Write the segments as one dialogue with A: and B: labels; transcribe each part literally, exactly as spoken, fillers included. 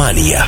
A: Manija.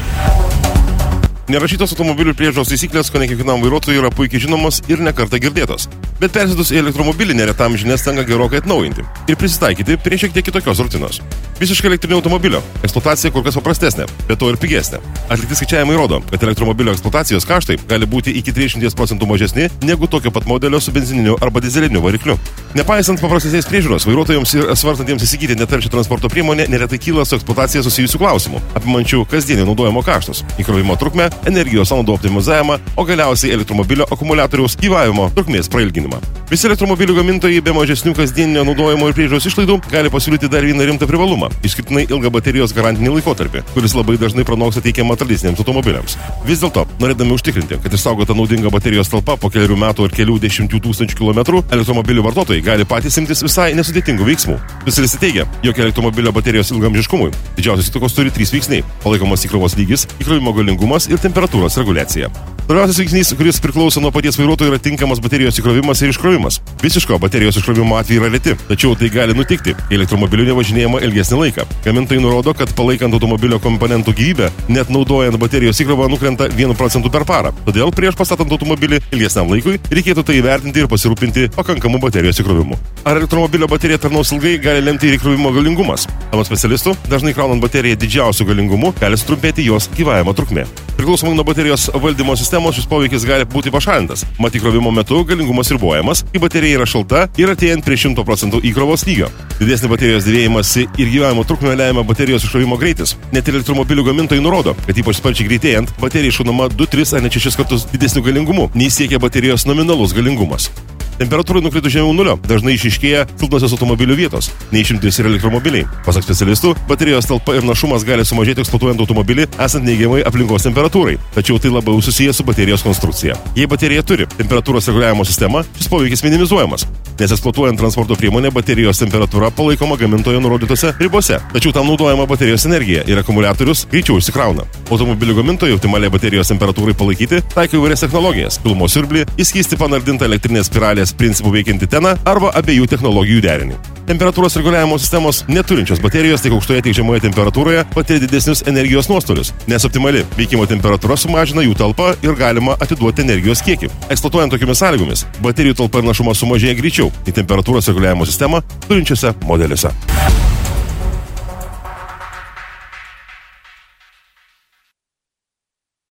B: Nerašytos automobilių priežiūros taisyklės, ko ne kiekvienam vairuotojui yra puikiai žinomos ir nekartą girdėtos. Bet persėdus į elektromobilį neretam žinias tenka gerokai atnaujinti ir prisitaikyti prie šiek tiek kitokios rutinos. Visiškai elektrinio automobilio eksploatacija kur kas paprastesnė, bet to ir pigesnė. Atlikti skaičiavimai rodo, kad elektromobilio eksploatacijos kaštai gali būti iki trisdešimt procentų mažesni negu tokio pat modelio su benzininiu arba dizeliniu varikliu. Nepaisant paprastesnės priežiūros, vairuotojams ir svarstantiems įsigyti netaršią transporto priemonę neretai kyla su eksploatacija susijusių klausimų, apimančių kasdienio naudojimo kaštus, įkrovimo trukmę, energijos sąnaudų optimizavimą, o galiausiai elektromobilio akumuliatoriaus gyvavimo trukmės prailginimą. Visi elektromobilių gamintojai be mažesnių kasdieninio naudojimo ir priežiūros išlaidų gali pasiūlyti dar vieną rimtą privalumą - išskirtinai ilgą baterijos garantinį laikotarpį, kuris labai dažnai pranoksta teikiamą tradiciniams automobiliams. Vis dėlto, norėdami užtikrinti, kad išsaugota naudinga baterijos talpa po keliarių metų ir kelių dešimčių tūkstančių kilometrų, elektromobilių vartotojai gali patys imtis visai nesudėtingų veiksmų. Specialistai teigia, jog elektromobilio baterijos ilgamžiškumui didžiausios įtakos turi trys veiksniai - palaikomas įkrovos lygis, įkrovimo galingumas ir temperatūros reguliacija. Svarbiausias veiksnys, kuris priklauso nuo paties vairuotojo, yra tinkamas baterijos įkrovimas ir iškrovimas. Visiško baterijos iškrovimo atvejai yra reti, tačiau tai gali nutikti, kai elektromobiliu nevažinėjama ilgesnį laiką. Gamintojai nurodo, kad palaikant automobilio komponentų gyvybę, net naudojant baterijos įkrovą nukrenta vienu procentu per parą. Todėl prieš pastatant automobilį ilgesniam laikui reikėtų tai įvertinti ir pasirūpinti pakankamu baterijos įkrovimu. Ar elektromobilio baterija tarnaus ilgai, gali lemti ir įkrovimo galingumas. Anot specialistų, dažnai kraunant bateriją didžiausiu galingumu gali sutrumpėti jos gyvavimo trukmė. Priklausomai nuo baterijos valdymo sistemos šis poveikis gali būti pašalintas. Mat įkrovimo metu galingumas ribojamas, kai baterija yra šalta ir artėjant prie šimto procentų įkrovos lygio. Didesnį baterijos dėvėjimąsi ir gyvavimo trukmę lemia baterijos iškrovimo greitis. Net ir elektromobilių gamintojai nurodo, kad ypač sparčiai greitėjant, baterija iššaunama du tris ar net šešis kartus didesniu galingumu, nei siekia baterijos nominalus galingumas. Temperatūrai nukritus žemiau nulio dažnai išryškėja silpnosios automobilių vietos, neišimtis ir elektromobiliai. Pasak specialistų, baterijos talpa ir našumas gali sumažėti eksploatuojant automobilį esant neigiamai aplinkos temperatūrai, tačiau tai labiau susijęs su baterijos konstrukcija. Jei baterija turi temperatūros reguliavimo sistemą, šis poveikis minimizuojamas, nes eksploatuojant transporto priemonę baterijos temperatūra palaikoma gamintojo nurodytose ribose, tačiau tam naudojama baterijos energija ir akumuliatorius greičiau išsikrauna. Automobilių gamintojai optimaliai baterijos temperatūrai palaikyti taiko įvairias technologijas - pilumos siurblį, į skystį panardintą elektrinės spiralės principų veikianti teną arba abiejų technologijų derinį. Temperatūros reguliavimo sistemos neturinčios baterijos tiek aukštoje, tiek žemoje temperatūroje patiria didesnius energijos nuostolius, nes optimali veikimo temperatūra sumažina jų talpą ir galima atiduoti energijos kiekį. Eksploatuojant tokiamis sąlygomis, baterijų talpa ir našumas sumažėja greičiau į temperatūros reguliavimo sistemą turinčiose modeliuose.